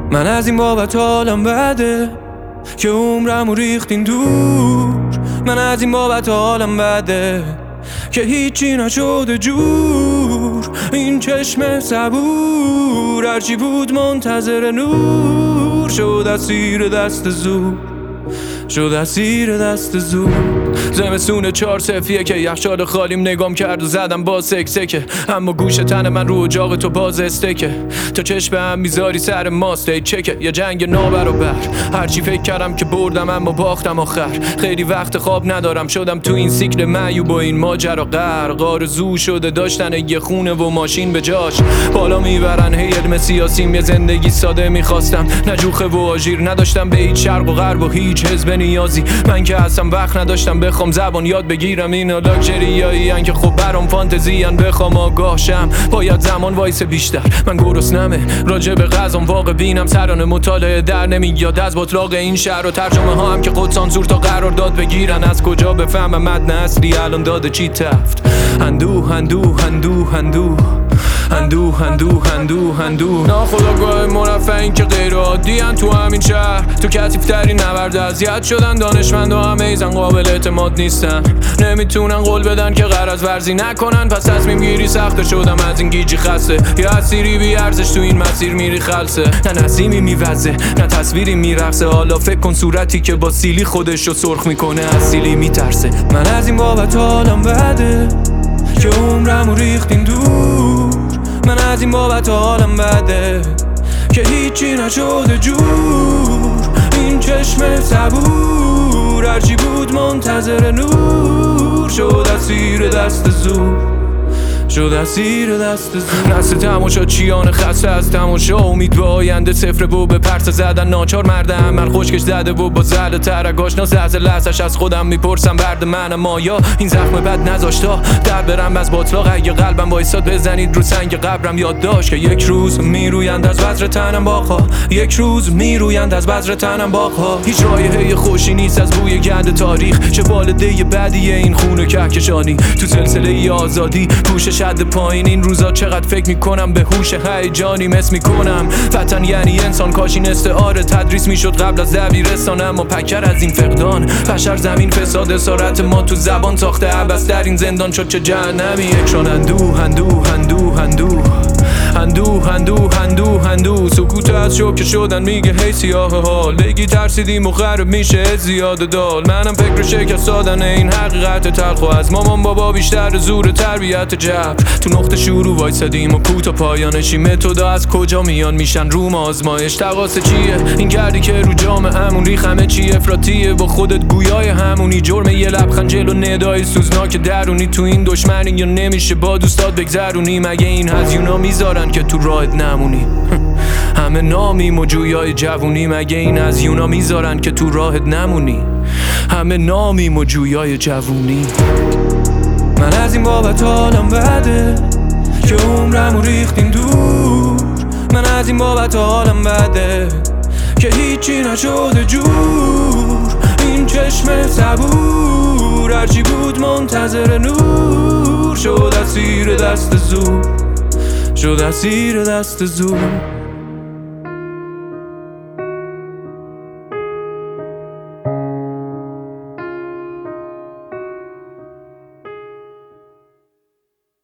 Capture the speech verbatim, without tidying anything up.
من از این بابت حالم بده که عمرمو ریختین دور. من از این بابت حالم بده که هیچی نشده جور. این چشم صبور هرچی بود منتظر نور شد اسیر دست زور، شد اسیر دست زور. زمستون چهار صفیه که یخچال خالیم نگام کرد و زدم با سکسکه، اما گوش تن من رو اجاق تو باز استکه. تا چشم هم میذاری سر ماست ای چکه، یا جنگ نابرابر. هرچی فکر کردم که بردم اما باختم آخر. خیلی وقت خواب ندارم شدم تو این سیکل معیوب و این ماجرا غرق. آرزو شده داشتن یه خونه و ماشین به جاش. بالا میبرن هی علم سیاسیم، یه زندگی ساده میخواستم، نه جوخه و آژیر. نداشتم به هیچ شرق و غرب و هیچ حزب نیازی. من که اصلا وقت نداشتم بخوام زبان یاد بگیرم. اینا لاکچریایی ان که خب برام فانتزی ان. بخوام آگاه شم باید زمان وایس بیشتر. من گرسنمه راجع به غذام واقع بینم. سرانه مطالعه در نمیاد از بطلاق این شهر و ترجمه ها هم که خود سانسور تا قرار داد بگیرن. از کجا بفهمم متن اصلی الان داده چی تفت. اندوه اندوه اندوه اندوه اندوه اندوه اندوه اندوه ناخودآگاه مرفعین که غیر عادی ان تو همین شهر. تو کثیف‌ترین نبرد اذیت شدن دانشمند و همه ایزن قابل اعتماد نیستن. نمیتونن قول بدن که غرض ورزی نکنن، پس تصمیم گیری سخته. شدم از این گیجی خسته، یا اسیری بی ارزش تو این مسیر میری خلسه. نه نسیمی میوزه نه تصویری میرقصه. حالا فکر کن صورتی که با سیلی خودشو سرخ میکنه از سیلی میترسه. من از این بابت حالم بده که عمرمو ریختین دور. من از این بابت حالم بده که هیچی نشده جور. این چشم صبور هرچی بود منتظر نور شد اسیر دست زور، شد اسیر دست زور. نسل تماشا چیان خسته از تماشا، امید به آینده صفر بو به پرسه زدن. ناچار مرد عمل خشکش زده بو با زل ترگاش. نازه لحظش از خودم میپرسم برد منم آیا این زخم بد نذاشتا در برم از باطلاق. اگه قلبم وایساد بزنید رو سنگ قبرم یاد داشت که یک روز میرویند از بذر تنم باغ‌ها. یک روز میرویند از بذر تنم باغ‌ها. هیچ رایحه خوشی نیست از بوی گند تاریخ. چه والده بدیه این خون کهکشانی تو سلسله ای آزادی. پوشش حد پایین این روزا چقدر فکر میکنم به هوش هیجانی مس میکنم. وطن یعنی انسان، کاش این استعاره تدریس میشد قبل از دبیرستان. اما پکر از این فقدان بشر زمین فساد اسارت ما تو زبان ساخته عبث در این زندان شد چه جهنمی. اکشان اندوه اندوه اندوه اندوه اندوه اندوه اندوه اندوه سکوت از شوکه شدن میگه هی سیاه حال. بگی ترسیدیم و خراب میشه زیاد دال. منم فکر شکست دادن این حقیقت تلخ و از مامان بابا بیشتر زور تربیت جبر. تو نقطه شروع وایسادیم و کوتا پایانشی. متودا از کجا میان میشن روم آزمایش. تقاص چیه این کردی که رو جامعه‌مون ریخ همه چی افراطیه. با خودت گویای همونی. جرم یه لبخند جلو ندای سوزناک درونی. تو این دشمنی یا نمیشه با دوستات بگذرونی. مگه این هزیونا میذارن که تو راهت نمونی؟ همه نامیم و جویای جوونی. مگه این هزیونا میذارن که تو راهت نمونی؟ همه نامیم و جویای جوونی. من از این بابت حالم بده که عمرمو ریختین دور. من از این بابت حالم بده که هیچی نشده جور. این چشم صبور هرچی بود منتظر نور شد اسیر دست زور، شد اسیر دست زور.